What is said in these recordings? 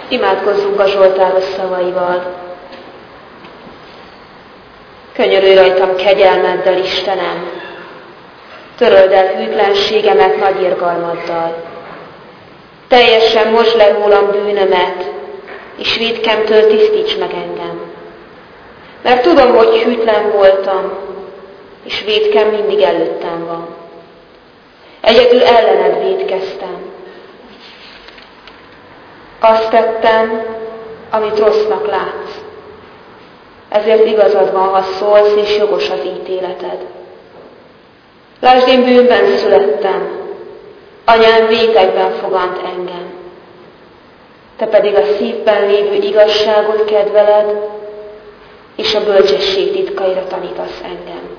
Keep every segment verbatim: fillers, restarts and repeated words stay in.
Imádkozzunk a Zsoltáros szavaival. Könyörülj rajtam kegyelmeddel, Istenem, töröld el hűtlenségemet nagy irgalmaddal. Teljesen mosd le rólam bűnömet, és vétkemtől tisztíts meg engem. Mert tudom, hogy hűtlen voltam, és vétkem mindig előttem van. Egyedül ellened vétkeztem. Azt tettem, amit rossznak látsz. Ezért igazad van, ha szólsz, és jogos az ítéleted. Lásd, én bűnben születtem, anyám vétekben fogant engem. Te pedig a szívben lévő igazságot kedveled, és a bölcsesség titkaira tanítasz engem.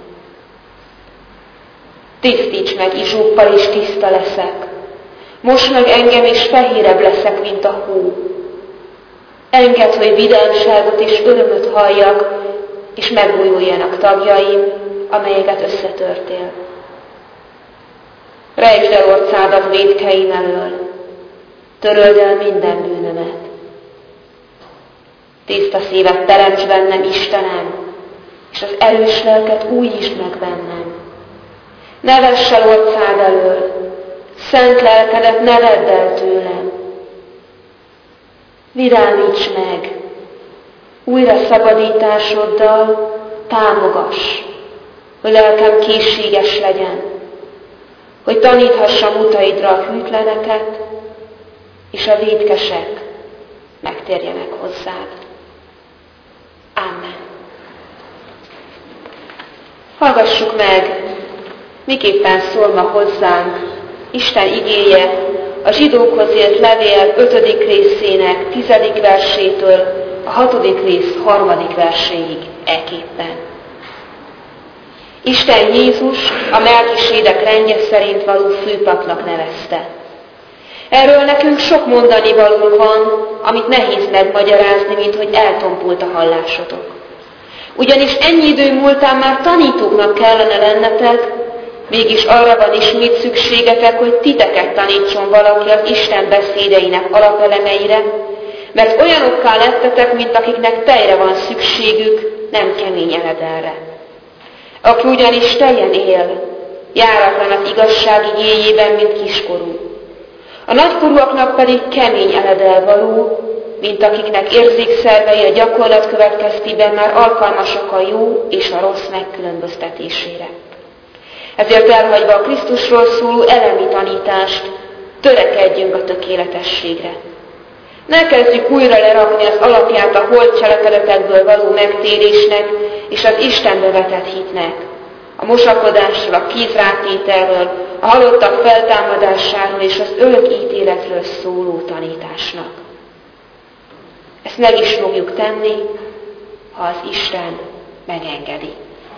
Tisztíts meg izsúppal, és tiszta leszek. Mosd meg engem, és fehérebb leszek, mint a hó. Engedd, hogy vidámságot és örömöt halljak, és megújuljanak tagjaim, amelyeket összetörtél. Rejtsd el orcádat vétkeim elől, töröld el minden bűnömet. Tiszta szívet teremts bennem, Istenem, és az erős lelket újítsd meg bennem. Ne vess el orcád elől, szent lelkedet ne vedd el tőlem. Virámíts meg, újra szabadításoddal támogass, hogy lelkem készséges legyen, hogy taníthassam utaidra a hűtleneket, és a vétkesek megtérjenek hozzád. Amen. Hallgassuk meg, miképpen szól ma hozzánk Isten igéje a zsidókhoz írt levél ötödik részének tizedik versétől a hatodik rész harmadik verséig eképpen. Isten Jézus a Melkisédek rendje szerint való főpapnak nevezte. Erről nekünk sok mondani valónk van, amit nehéz megmagyarázni, mint hogy eltompult a hallásotok. Ugyanis ennyi idő múltán már tanítóknak kellene lennetek, mégis arra van ismét szükségetek, hogy titeket tanítson valaki az Isten beszédeinek alapelemeire, mert olyanokká lettetek, mint akiknek tejre van szükségük, nem kemény eledelre. Aki ugyanis tejen él, járatlan az igazság igéjében, mint kiskorú. A nagykorúaknak pedig kemény eledel való, mint akiknek érzékszervei a gyakorlat következtében már alkalmasak a jó és a rossz megkülönböztetésére. Ezért elhagyva a Krisztusról szóló elemi tanítást, törekedjünk a tökéletességre. Ne kezdjük újra lerakni az alapját a holt cselekedetekből való megtérésnek és az Istenbe vetett hitnek, a mosakodásról, a kézrátételről, a halottak feltámadásáról és az örök ítéletről szóló tanításnak. Ezt meg is fogjuk tenni, ha az Isten megengedi.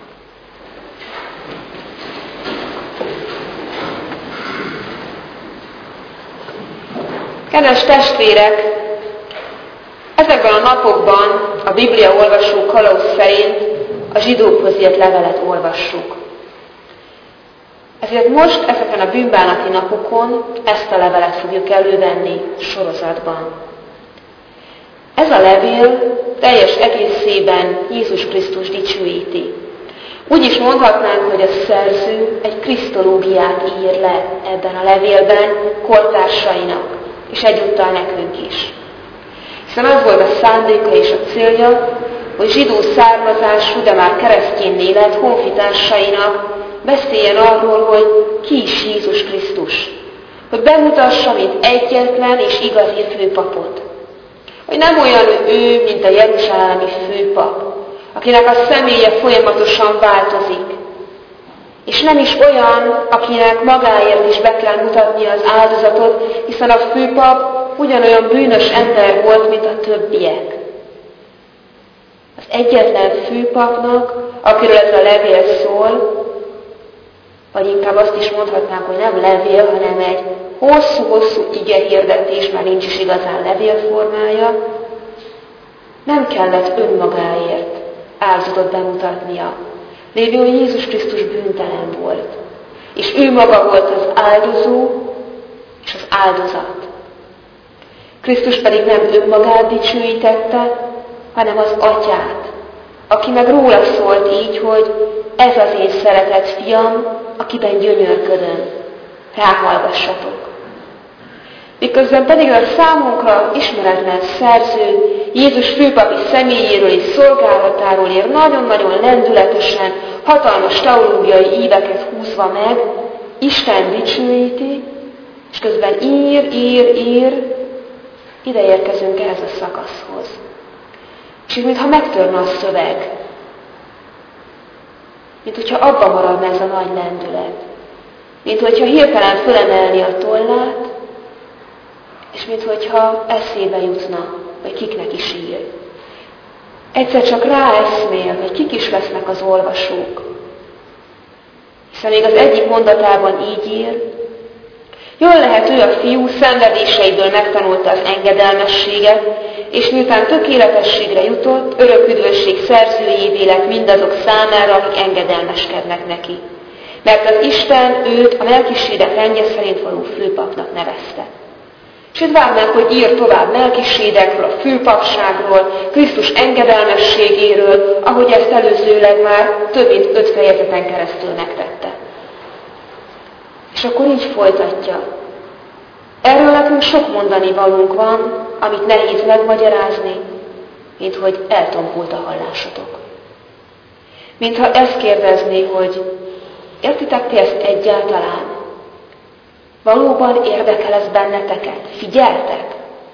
Kedves testvérek, ezekben a napokban a Biblia olvasó kalauz szerint a zsidókhoz írt levelet olvassuk. Ezért most ezeken a bűnbánati napokon ezt a levelet fogjuk elővenni sorozatban. Ez a levél teljes egészében Jézus Krisztus dicsőíti. Úgy is mondhatnánk, hogy a szerző egy krisztológiát ír le ebben a levélben kortársainak, és egyúttal nekünk is. Hiszen az volt a szándéka és a célja, hogy zsidó származású, de már kereszténné lett honfitársainak beszéljen arról, hogy ki is Jézus Krisztus. Hogy bemutassa, mint egyetlen és igazi főpapot. Hogy nem olyan ő, mint a jeruzsálemi főpap, akinek a személye folyamatosan változik. És nem is olyan, akinek magáért is be kell mutatnia az áldozatot, hiszen a főpap ugyanolyan bűnös ember volt, mint a többiek. Az egyetlen főpapnak, akiről ez a levél szól, vagy inkább azt is mondhatnánk, hogy nem levél, hanem egy hosszú-hosszú igehirdetés, már nincs is igazán levélformája, nem kellett önmagáért áldozatot bemutatnia, lévén, hogy Jézus Krisztus bűntelen volt. És ő maga volt az áldozó és az áldozat. Krisztus pedig nem önmagát dicsőítette, hanem az Atyát, aki meg róla szólt így, hogy ez az én szeretett fiam, akiben gyönyörködöm, ráhallgassatok. Miközben pedig a számunkra ismeretlen szerző Jézus főpapi személyéről és szolgálatáról ír nagyon-nagyon lendületesen, hatalmas teológiai íveket húzva meg, Isten dicsőíti, és közben ír, ír, ír, ide érkezünk ehhez a szakaszhoz. És így, mintha megtörne a szöveg, mint hogyha abba maradna ez a nagy lendület, mint hogyha hirtelen fölemelni a tollát, és mint hogyha eszébe jutna, hogy kiknek is ír. Egyszer csak ráeszmél, hogy kik is lesznek az olvasók. Hiszen még az egyik mondatában így ír, jól lehet ő a fiú szenvedéseiből megtanulta az engedelmességet, és miután tökéletességre jutott, örök üdvösség szerzőjévé lett mindazok számára, akik engedelmeskednek neki. Mert az Isten őt a Melkisédek rendje szerint való főpapnak nevezte. És itt várnánk, hogy ír tovább Melkisédekről, a főpapságról, Krisztus engedelmességéről, ahogy ezt előzőleg már több mint öt fejezeten keresztül megtette. És akkor így folytatja. Erről nekünk sok mondani valónk van, amit nehéz megmagyarázni, mint hogy eltompult a hallásotok. Mintha ezt kérdezné, hogy értitek ti ezt egyáltalán? Valóban érdekel ez benneteket? Figyeltek?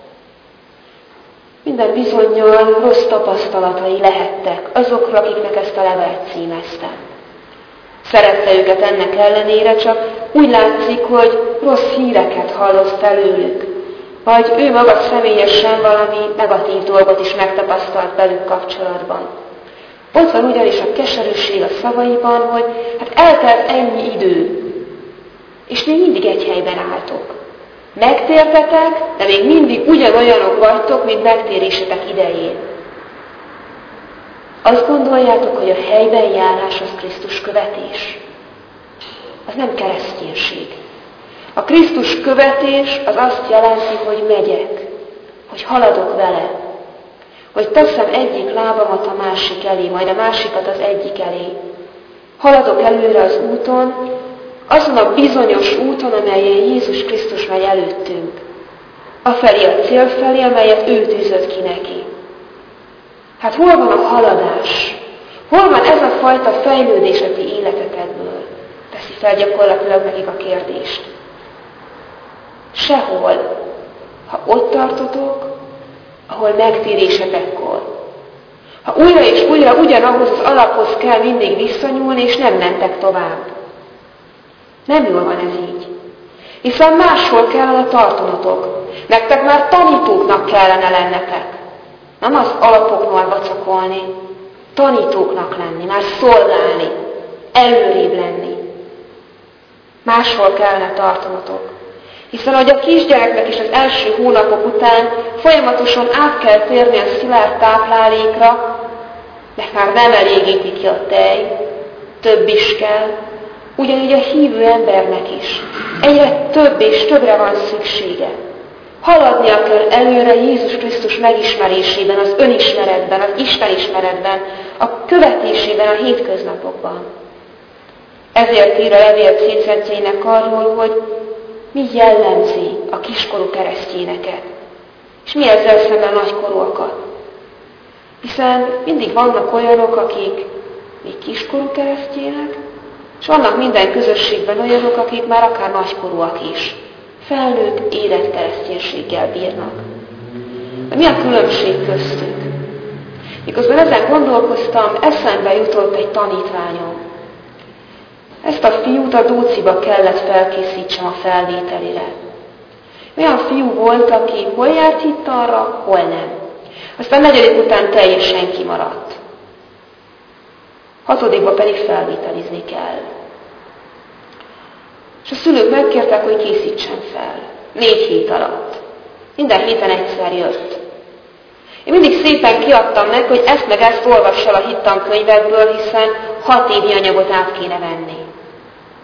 Minden bizonnyal rossz tapasztalatai lehettek azokra, akiknek ezt a levelet címeztem. Szerette őket ennek ellenére, csak úgy látszik, hogy rossz híreket hallott felőlük, vagy ő maga személyesen valami negatív dolgot is megtapasztalt velük kapcsolatban. Ott van ugyanis a keserűség a szavaiban, hogy hát eltelt ennyi idő, és még mindig egy helyben álltok. Megtértetek, de még mindig ugyanolyanok vagytok, mint megtérésetek idején. Azt gondoljátok, hogy a helyben járás az Krisztus követés? Az nem kereszténység. A Krisztus követés az azt jelenti, hogy megyek, hogy haladok vele, hogy teszem egyik lábamat a másik elé, majd a másikat az egyik elé. Haladok előre az úton, azon a bizonyos úton, amelyen Jézus Krisztus megy előttünk. Afelé a cél felé, amelyet ő tűzött ki neki. Hát hol van a haladás? Hol van ez a fajta fejlődés a ti életetekből? Teszi fel gyakorlatilag nekik a kérdést. Sehol. Ha ott tartotok, ahol megtérésetekkor. Ha újra és újra ugyanahhoz az alaphoz kell mindig visszanyúlni, és nem mentek tovább. Nem jól van ez így. Hiszen máshol kellene tartanatok. Nektek már tanítóknak kellene lennetek. Nem az alapoknál vacakolni, tanítóknak lenni, már szolgálni, előrébb lenni. Máshol kellene tartanatok. Hiszen ahogy a kisgyereknek is az első hónapok után folyamatosan át kell térni a szilárd táplálékra, mert már nem elégíti ki a tej, több is kell, ugyanígy a hívő embernek is. Egyre több és többre van szüksége. Haladnia kell előre Jézus Krisztus megismerésében, az önismeretben, az Istenismeretben, a követésében, a hétköznapokban. Ezért ír a levél cécentjeinek arról, hogy mi jellemzi a kiskorú keresztényeket, és mi ezzel szemben nagykorúakat. Hiszen mindig vannak olyanok, akik még kiskorú keresztények, és vannak minden közösségben olyanok, akik már akár nagykorúak is. Felnőtt, élet kereszténységgel bírnak. De mi a különbség köztük? Miközben ezen gondolkoztam, eszembe jutott egy tanítványom. Ezt a fiút a Dóciba kellett felkészítsem a felvételire. Olyan fiú volt, aki hol járt hittanra, hol nem. Aztán negyedik után teljesen kimaradt. Hatodikba pedig felvételizni kell. És a szülők megkértek, hogy készítsen fel. Négy hét alatt. Minden héten egyszer jött. Én mindig szépen kiadtam meg, hogy ezt meg ezt olvassal a hittankönyvekből, hiszen hat évi anyagot át kéne venni.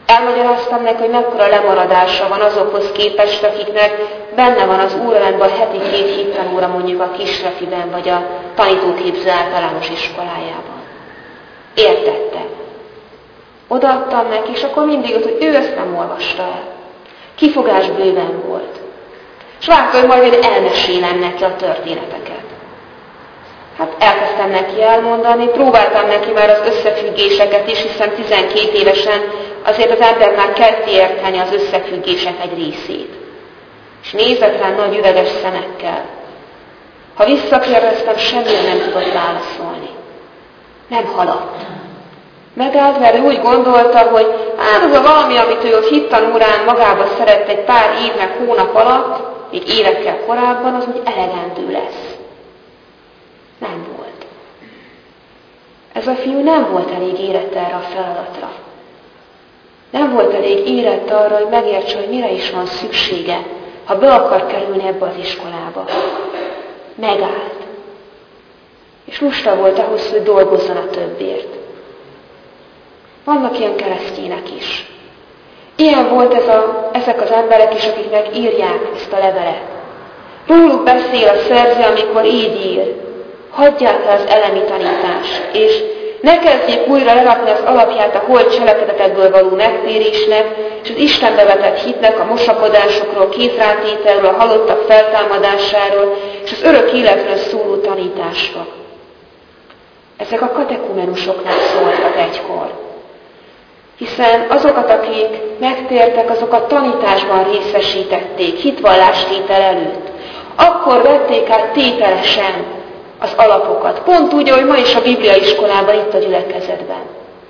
Elmagyaráztam neki, hogy mekkora lemaradása van azokhoz képest, akiknek benne van az órarendben heti két hittanóra mondjuk a Kisrefiben, vagy a tanítóképző általános iskolájában. Értette. Odaadtam neki, és akkor mindig ott, hogy ő ezt nem olvasta el. Kifogás bőven volt. És várta, hogy majd én elmesélem neki a történeteket. Hát elkezdtem neki elmondani, próbáltam neki már az összefüggéseket is, hiszen tizenkét évesen azért az ember már kezdi érteni az összefüggések egy részét. És nézett rám nagy üveges szemekkel. Ha visszakérdeztem, semmire nem tudott válaszolni. Nem haladt. Megállt, mert ő úgy gondolta, hogy hát az a valami, amit ő ott hittanórán magába szerett egy pár év meg hónap alatt, még évekkel korábban, az úgy elegendő lesz. Nem volt. Ez a fiú nem volt elég érett erre a feladatra. Nem volt elég érett arra, hogy megértse, hogy mire is van szüksége, ha be akar kerülni ebbe az iskolába. Megállt. És lusta volt ahhoz, hogy dolgozzon a többért. Vannak ilyen keresztények is. Ilyen volt ez a, ezek az emberek is, akiknek írják ezt a levelet. Róluk beszél a szerző, amikor így ír. Hagyják el az elemi tanítást, és ne kezdjék újra lerakni az alapját a holt cselekedetekből való megtérésnek, és az Istenbe vetett hitnek, a mosakodásokról, kétrátételről, a halottak feltámadásáról, és az örök életről szóló tanításra. Ezek a katekumenusoknak szóltak egykor. Hiszen azokat, akik megtértek, azokat tanításban részesítették, hitvallástétel előtt. Akkor vették át tételesen az alapokat. Pont úgy, ahogy ma is a bibliaiskolában, itt a gyülekezetben.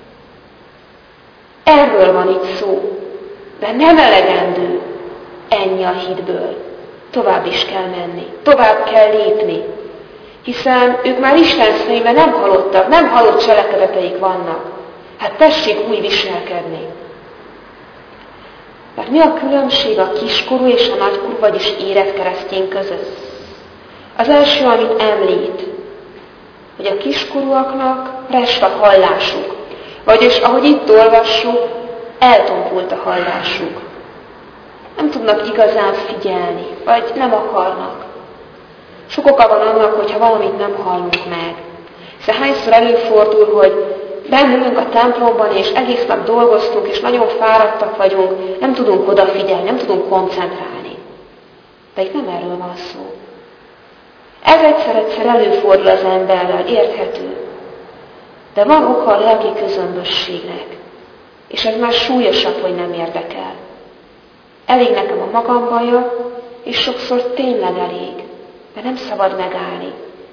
Erről van itt szó. De nem elegendő ennyi a hitből. Tovább is kell menni. Tovább kell lépni. Hiszen ők már Isten szemében nem halottak, nem halott cselekedeteik vannak. Hát tessék úgy viselkedni. Mert mi a különbség a kiskorú és a nagykorú, vagyis érett keresztény között? Az első, amit említ, hogy a kiskorúaknak rest a hallásuk. Vagyis, ahogy itt olvassuk, eltompult a hallásuk. Nem tudnak igazán figyelni, vagy nem akarnak. Sok oka van annak, hogyha valamit nem hallunk meg. Hiszen hányszor előfordul, hogy bennülünk a templomban, és egész nap dolgoztunk, és nagyon fáradtak vagyunk, nem tudunk odafigyelni, nem tudunk koncentrálni. De itt nem erről van szó. Ez egyszer-egyszer előfordul az emberrel, érthető. De van oka a lelki közömbösségnek, és ez már súlyosabb, hogy nem érdekel. Elég nekem a magam baja, és sokszor tényleg elég, de nem szabad megállni.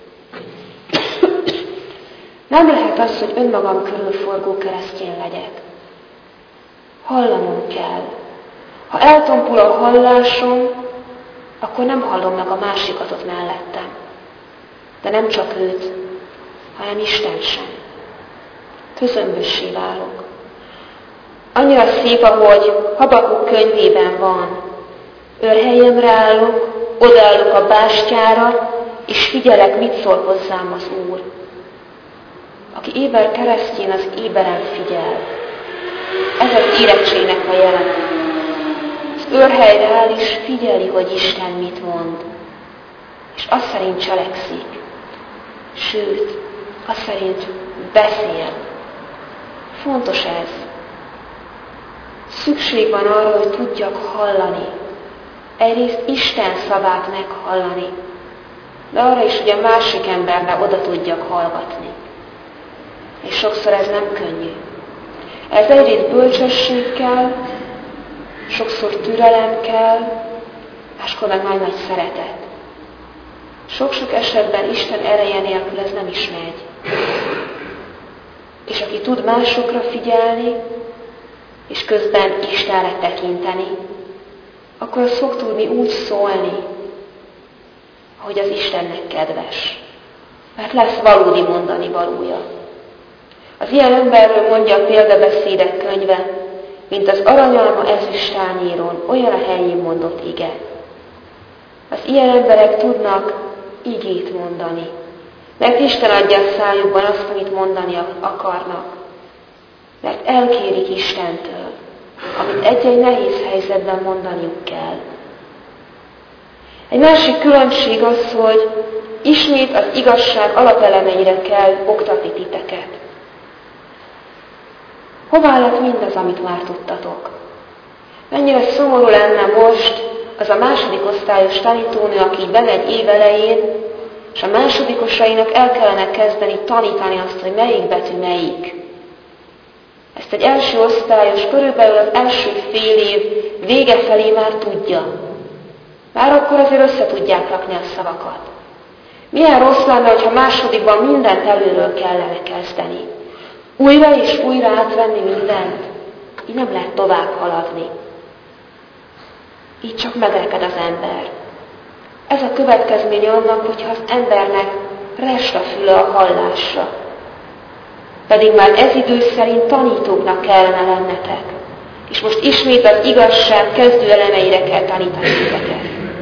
Nem lehet az, hogy önmagam körülforgó keresztény legyek. Hallanom kell. Ha eltompul a hallásom, akkor nem hallom meg a másikat ott mellettem. De nem csak őt, hanem Isten sem. Közömbössé válok. Annyira szép, ahogy Habakuk könyvében van. Őrhelyemre állok, odaállok a bástyára, és figyelek, mit szól hozzám az Úr. Aki éber keresztjén, az éberen figyel. Ez az érettségnek a jelen. Az őrhelyre áll, és figyeli, hogy Isten mit mond. És azt szerint cselekszik. Sőt, azt szerint beszél. Fontos ez. Szükség van arra, hogy tudjak hallani. Egyrészt Isten szavát meghallani, de arra is, hogy a másik emberre oda tudjak hallgatni. És sokszor ez nem könnyű. Ez egyrészt bölcsesség kell, sokszor türelem kell, máskor meg nagy-nagy szeretet. Sok-sok esetben Isten ereje nélkül ez nem is megy. És aki tud másokra figyelni, és közben Istenre tekinteni, akkor az fog tudni úgy szólni, hogy az Istennek kedves. Mert lesz valódi mondani valója. Az ilyen emberről mondja a példabeszédek könyve, mint az aranyalma ezüsttányéron, olyan a helyén mondott ige. Az ilyen emberek tudnak igét mondani, mert Isten adja a szájukban azt, amit mondani akarnak. Mert elkérik Istentől, amit egy-egy nehéz helyzetben mondaniuk kell. Egy másik különbség az, hogy ismét az igazság alapelemeire kell oktatni titeket. Hová lett mindaz, amit már tudtatok? Mennyire szomorú lenne most az a második osztályos tanítónő, aki bemegy évelején, és a másodikosainak el kellene kezdeni tanítani azt, hogy melyik betű melyik. Ezt egy első osztályos, körülbelül az első fél év vége felé már tudja. Már akkor azért össze tudják rakni a szavakat. Milyen rossz lenne, hogyha másodikban mindent előről kellene kezdeni. Újra és újra átvenni mindent. Így nem lehet tovább haladni. Így csak megreked az ember. Ez a következménye annak, hogyha az embernek rest a füle a hallásra. Pedig már ez idő szerint tanítóknak kellene lennetek. És most ismét az igazság kezdő elemeire kell tanítani titeket.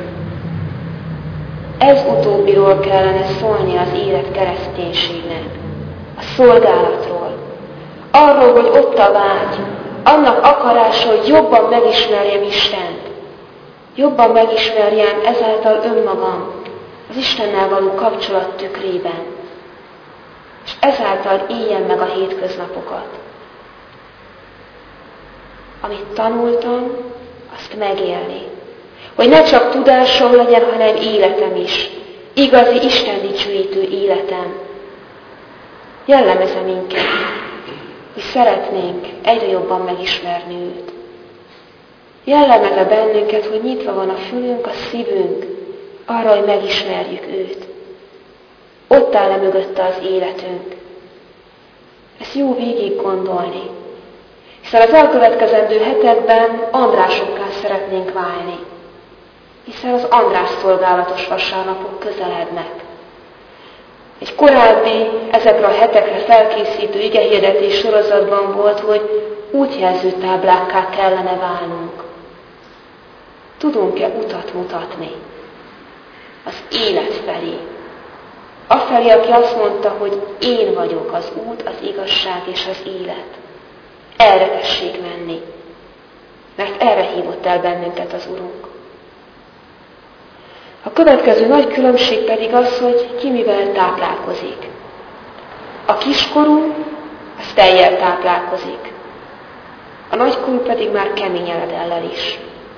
Ez utóbbiról kellene szólni az élet kereszténységnek. A szolgálatról. Arról, hogy ott a vágy, annak akarása, hogy jobban megismerjem Istent. Jobban megismerjem ezáltal önmagam, az Istennel való kapcsolat tükrében. És ezáltal éljem meg a hétköznapokat. Amit tanultam, azt megélni. Hogy ne csak tudásom legyen, hanem életem is. Igazi Isten dicsőítő életem. Jellemezze minket, hogy szeretnénk egyre jobban megismerni őt. Jellemezze bennünket, hogy nyitva van a fülünk, a szívünk, arra, hogy megismerjük őt. Ott áll-e mögötte az életünk. Ezt jó végig gondolni. Hiszen az elkövetkezendő hetekben Andrásokká szeretnénk válni. Hiszen az András szolgálatos vasárnapok közelednek. Egy korábbi, ezekre a hetekre felkészítő igehirdetés sorozatban volt, hogy útjelző táblákká kellene válnunk. Tudunk-e utat mutatni? Az élet felé. Afelé, aki azt mondta, hogy én vagyok az út, az igazság és az élet. Erre tessék menni. Mert erre hívott el bennünket az Urunk. A következő nagy különbség pedig az, hogy ki mivel táplálkozik. A kiskorú, az tejjel táplálkozik. A nagykorú pedig már kemény eledellel is.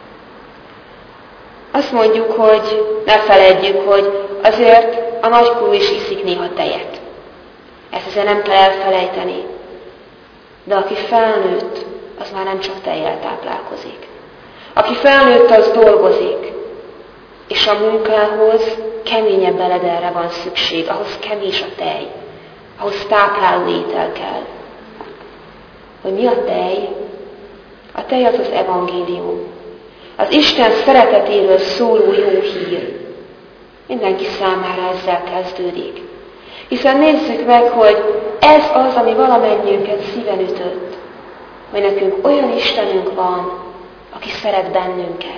Azt mondjuk, hogy ne feledjük, hogy azért a nagykorú is iszik néha tejet. Ezt azért nem kell elfelejteni. De aki felnőtt, az már nem csak tejjel táplálkozik. Aki felnőtt, az dolgozik. És a munkához keményebb eledelre van szükség, ahhoz kevés a tej, ahhoz tápláló étel kell. Hogy mi a tej? A tej az az evangélium. Az Isten szeretetéről szóló jó hír. Mindenki számára ezzel kezdődik. Hiszen nézzük meg, hogy ez az, ami valamennyiünket szíven ütött. Hogy nekünk olyan Istenünk van, aki szeret bennünket.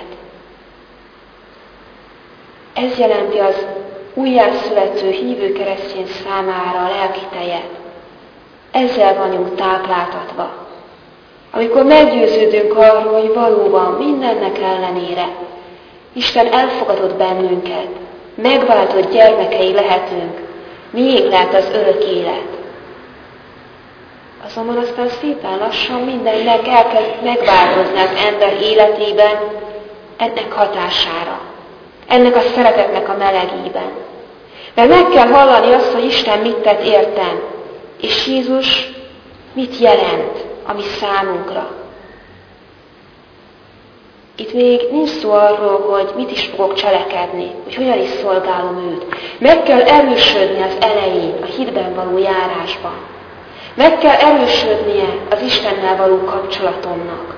Ez jelenti az újjászülető hívő keresztény számára a lelki tejet. Ezzel vagyunk tápláltatva. Amikor meggyőződünk arról, hogy valóban mindennek ellenére Isten elfogadott bennünket, megváltott gyermekei lehetünk, miénk lehet az örök élet. Azonban aztán szépen lassan mindennek elkezd megváltozni az ember életében ennek hatására. Ennek a szeretetnek a melegében. Mert meg kell hallani azt, hogy Isten mit tett értem, és Jézus mit jelent a mi számunkra. Itt még nincs szó arról, hogy mit is fogok cselekedni, hogy hogyan is szolgálom őt. Meg kell erősödni az elején, a hitben való járásban. Meg kell erősödnie az Istennel való kapcsolatomnak.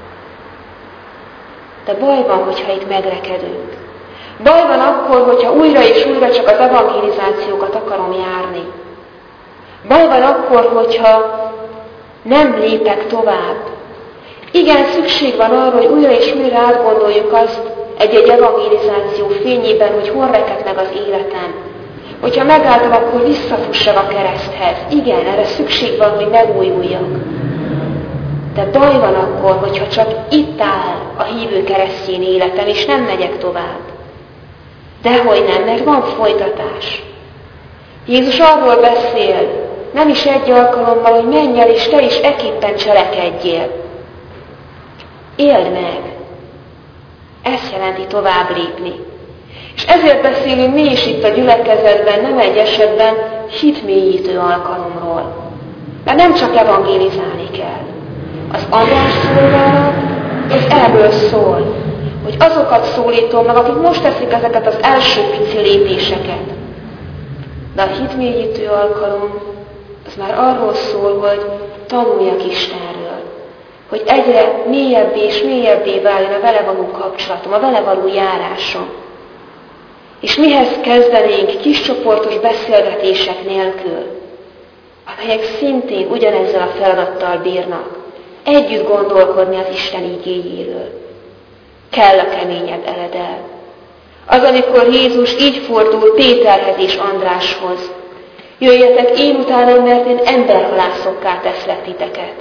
De baj van, hogyha itt megrekedünk. Baj van akkor, hogyha újra és újra csak az evangelizációkat akarom járni. Baj van akkor, hogyha nem lépek tovább. Igen, szükség van arra, hogy újra és újra átgondoljuk azt egy-egy evangelizáció fényében, hogy hol rekedt meg az életem. Hogyha megálltam, akkor visszafussak a kereszthez. Igen, erre szükség van, hogy megújuljak. De baj van akkor, hogyha csak itt áll a hívő keresztény életem, és nem megyek tovább. Dehogy nem, mert van folytatás. Jézus arról beszél, nem is egy alkalommal, hogy menj el, és te is eképpen cselekedjél. Éld meg. Ezt jelenti tovább lépni. És ezért beszélünk mi is itt a gyülekezetben, nem egy esetben hitmélyítő alkalomról. Mert nem csak evangélizálni kell. Az András szolgálat, ez erről szól, hogy azokat szólítom meg, akik most teszik ezeket az első pici lépéseket. De a hitmélyítő alkalom, az már arról szól, hogy tanuljak Istenről, hogy egyre mélyebbé és mélyebbé váljon a vele való kapcsolatom, a vele való járásom. És mihez kezdenénk kiscsoportos beszélgetések nélkül, amelyek szintén ugyanezzel a feladattal bírnak, együtt gondolkodni az Isten igéjéről. Kell a keményebb eledel. Az, amikor Jézus így fordul Péterhez és Andráshoz. Jöjjetek én utánam, mert én emberhalászokká teszlek titeket.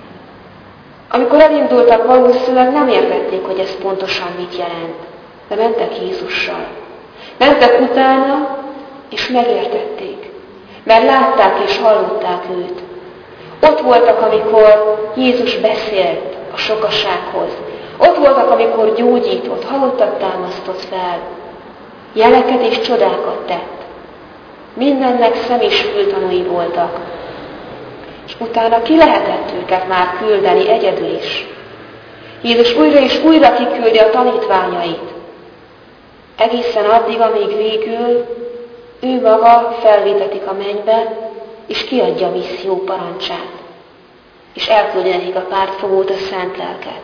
Amikor elindultak, valószínűleg nem értették, hogy ez pontosan mit jelent. De mentek Jézussal. Mentek utána, és megértették. Mert látták és hallották őt. Ott voltak, amikor Jézus beszélt a sokasághoz. Ott voltak, amikor gyógyított, halottat támasztott fel. Jeleket és csodákat tett. Mindennek szem és fültanúi voltak. És utána ki lehetett őket már küldeni egyedül is. Jézus újra és újra kiküldi a tanítványait. Egészen addig, amíg végül ő maga felvétetik a mennybe, és kiadja a misszió parancsát. És elküldi nekik a pártfogót, a szent lelket.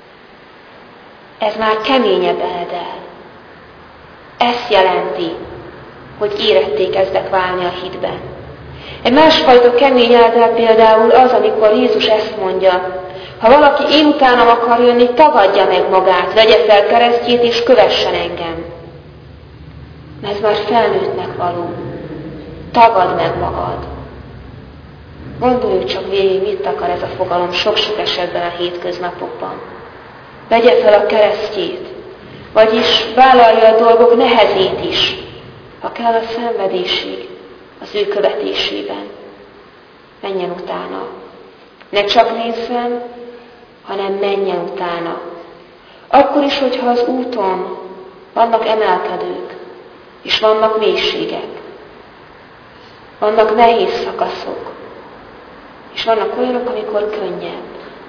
Ez már keményebb eledel. Ezt jelenti, hogy éretté kezdek válni a hitben. Egy másfajta kemény eledel például az, amikor Jézus ezt mondja, ha valaki én utánam akar jönni, tagadja meg magát, vegye fel keresztjét és kövessen engem. Ez már felnőttnek való. Tagadd meg magad. Gondoljuk csak végig, mit akar ez a fogalom sok-sok esetben a hétköznapokban. Vegye fel a keresztjét, vagyis vállalja a dolgok nehezét is, ha kell a szenvedésig, az ő követésében. Menjen utána. Ne csak nézzen, hanem menjen utána. Akkor is, hogyha az úton vannak emelkedők, és vannak mélységek, vannak nehéz szakaszok, és vannak olyanok, amikor könnyebb.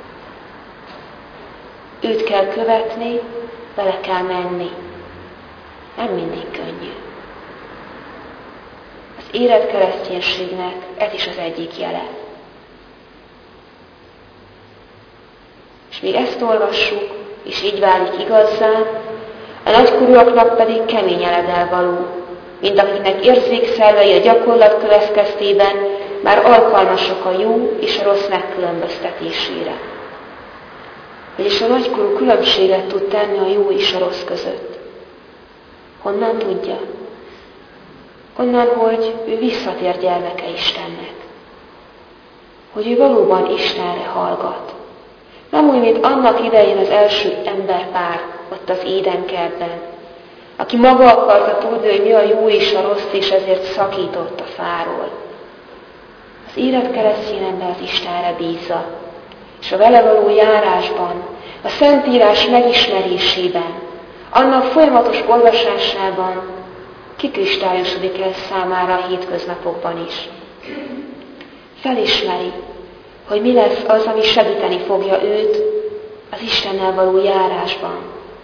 Őt kell követni, vele kell menni. Nem mindig könnyű. Az érett kereszténységnek ez is az egyik jele. És még ezt olvassuk, és így válik igazzá, a nagykorúaknak pedig kemény eledel való, mint akiknek érzékszervei a gyakorlat következtében már alkalmasak a jó és a rossz megkülönböztetésére. Vagyis a nagykorú különbséget tud tenni a jó és a rossz között. Honnan tudja? Onnan, hogy ő visszatér gyermeke Istennek. Hogy ő valóban Istenre hallgat. Nem úgy, mint annak idején az első emberpár ott az Édenkertben, aki maga akarta tudni, hogy mi a jó és a rossz, és ezért szakított a fáról. Az élet keresztény ember az Istenre bízza, és a vele való járásban, a Szentírás megismerésében, annak folyamatos olvasásában kikristályosodik el számára a hétköznapokban is. Felismeri, hogy mi lesz az, ami segíteni fogja őt az Istennel való járásban.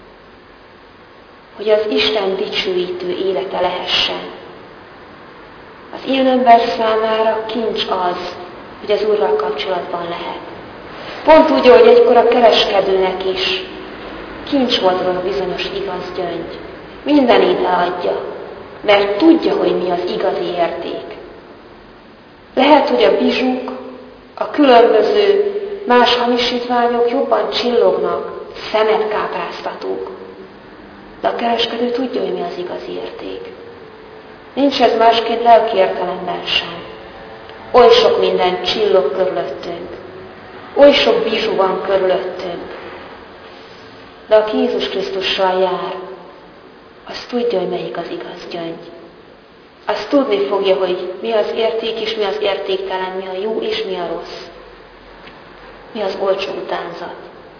Hogy az Isten dicsőítő élete lehessen. Az ilyen ember számára kincs az, hogy az Úrral kapcsolatban lehet. Pont úgy, hogy egykor a kereskedőnek is kincs volt róla bizonyos igaz gyöngy. Mindenét eladja, mert tudja, hogy mi az igazi érték. Lehet, hogy a bizsuk, a különböző más hamisítványok jobban csillognak, szemet kápráztatók. De a kereskedő tudja, hogy mi az igazi érték. Nincs ez másként lelki értelemben sem. Oly sok minden csillog körülöttünk. Oly sok bizsú van körülöttünk. De aki Jézus Krisztussal jár, az tudja, hogy melyik az igaz gyöngy. Az tudni fogja, hogy mi az érték és mi az értéktelen, mi a jó és mi a rossz. Mi az olcsó utánzat.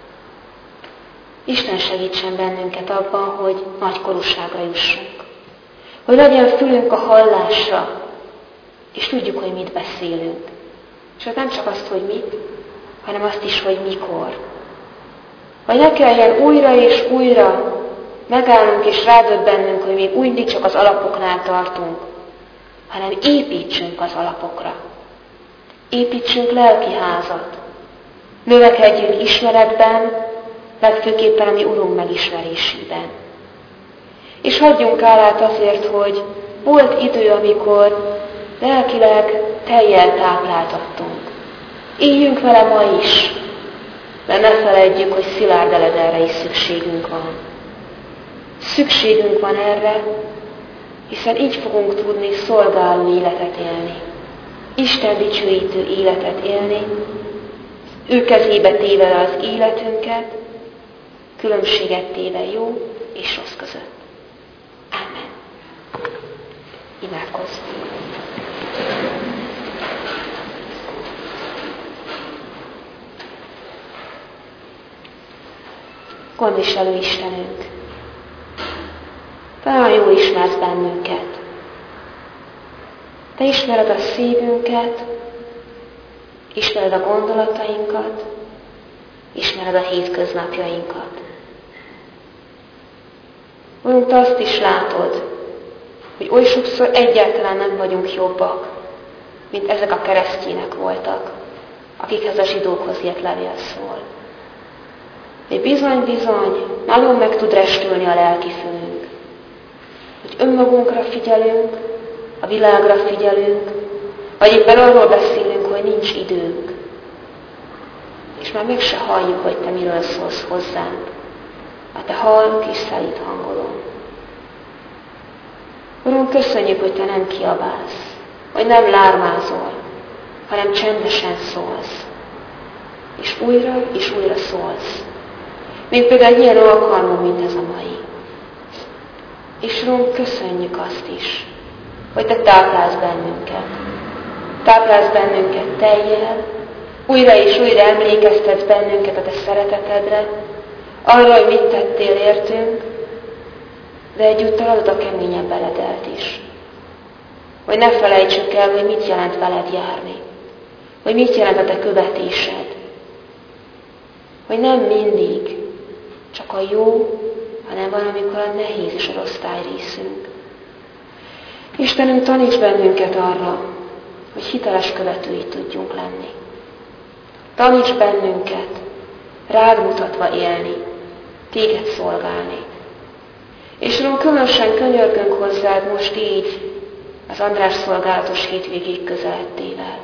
Isten segítsen bennünket abban, hogy nagy korúságra jussunk. Hogy legyen fülünk a hallásra, és tudjuk, hogy mit beszélünk. És az nem csak azt, hogy mit, hanem azt is, hogy mikor. Vagy ne kelljen újra és újra megállnunk és rádöbbennünk, hogy még mindig csak az alapoknál tartunk, hanem építsünk az alapokra. Építsünk lelki házat. Növekedjünk ismeretben, legfőképpen a mi Urunk megismerésében. És hagyjunk állát azért, hogy volt idő, amikor lelkileg tejjel tápláltattunk. Éljünk vele ma is, de ne feledjük, hogy szilárd eledelre is szükségünk van. Szükségünk van erre, hiszen így fogunk tudni szolgáló életet élni. Isten dicsőítő életet élni, ő kezébe téve az életünket, különbséget téve jó és rossz között. Ámen. Imádkozzunk. Gondviselő Istenünk, Te olyan jól ismersz bennünket. Te ismered a szívünket, ismered a gondolatainkat, ismered a hétköznapjainkat. Urunk, Te azt is látod, hogy oly sokszor egyáltalán nem vagyunk jobbak, mint ezek a keresztjének voltak, akikhez a zsidókhoz írt levél szól. Hogy bizony-bizony nagyon meg tud restülni a lelki fülünk, hogy önmagunkra figyelünk, a világra figyelünk, vagy éppen arról beszélünk, hogy nincs időnk. És már meg se halljuk, hogy Te miről szólsz hozzánk, a Te halk és szelíd hangodon. Urunk, köszönjük, hogy Te nem kiabálsz, hogy nem lármázol, hanem csendesen szólsz. És újra és újra szólsz. Még például egy ilyen alkalmon, mint ez a mai. És Urunk, köszönjük azt is, hogy Te táplálsz bennünket. Táplálsz bennünket tejjel, újra és újra emlékeztetsz bennünket a Te szeretetedre, arra, hogy mit tettél értünk, de egyúttal adod a keményebb eledelt is. Hogy ne felejtsük el, hogy mit jelent veled járni, hogy mit jelent a Te követésed, hogy nem mindig csak a jó, hanem valamikor a nehéz és a rossz tájrészünk. Istenünk, taníts bennünket arra, hogy hiteles követői tudjunk lenni. Taníts bennünket rád mutatva élni, téged szolgálni. És Urunk, különösen könyörgünk hozzád most így, az András szolgálatos hétvégék közelettével.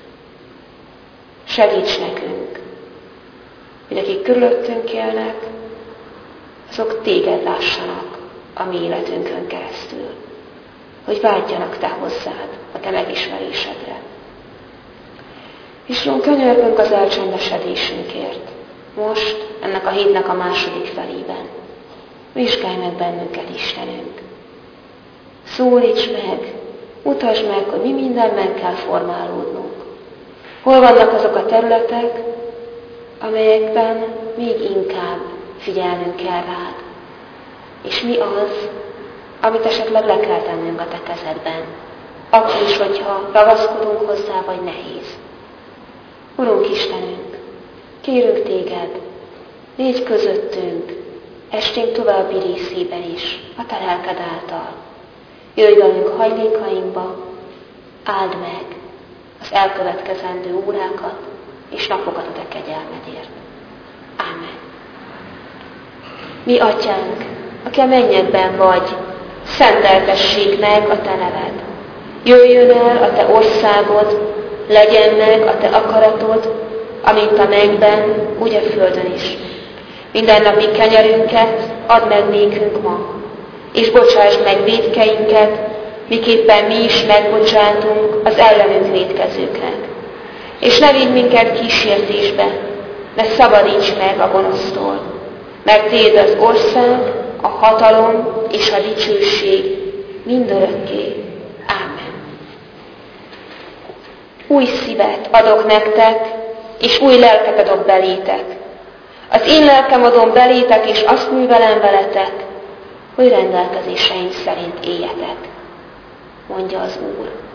Segíts nekünk, hogy akik körülöttünk élnek, azok téged lássanak a mi életünkön keresztül. Hogy vágyjanak Te hozzád, a Te megismerésedre. És Urunk, könyörgünk az elcsendesedésünkért. Most, ennek a hétnek a második felében. Vizsgálj meg bennünket, Istenünk. Szólíts meg, mutasd meg, hogy mi minden meg kell formálódnunk. Hol vannak azok a területek, amelyekben még inkább figyelnünk kell rád. És mi az, amit esetleg le kell tennünk a Te kezedben. Akkor is, hogyha ragaszkodunk hozzá, vagy nehéz. Urunk Istenünk, kérünk Téged, légy közöttünk, esténk további részében is, a Te lelked által. Jöjj velünk hajlékainkba, áld meg az elkövetkezendő órákat és napokat a Te kegyelmedért. Ámen. Mi Atyánk, aki a mennyekben vagy, szenteltessék meg a Te neved. Jöjjön el a Te országod, legyen meg a Te akaratod, amint a mennyben, úgy a földön is. Mindennapi kenyerünket add meg nékünk ma, és bocsásd meg vétkeinket, miképpen mi is megbocsátunk az ellenünk vétkezőknek. és ne vigy minket kísértésbe, de szabadíts meg a gonosztól, mert Tiéd az ország, a hatalom és a dicsőség mindörökké. Ámen. Új szívet adok nektek, és új lelket adok belétek. Az én lelkem adom belétek, és azt művelem veletek, hogy rendelkezéseim szerint éljetek, mondja az Úr.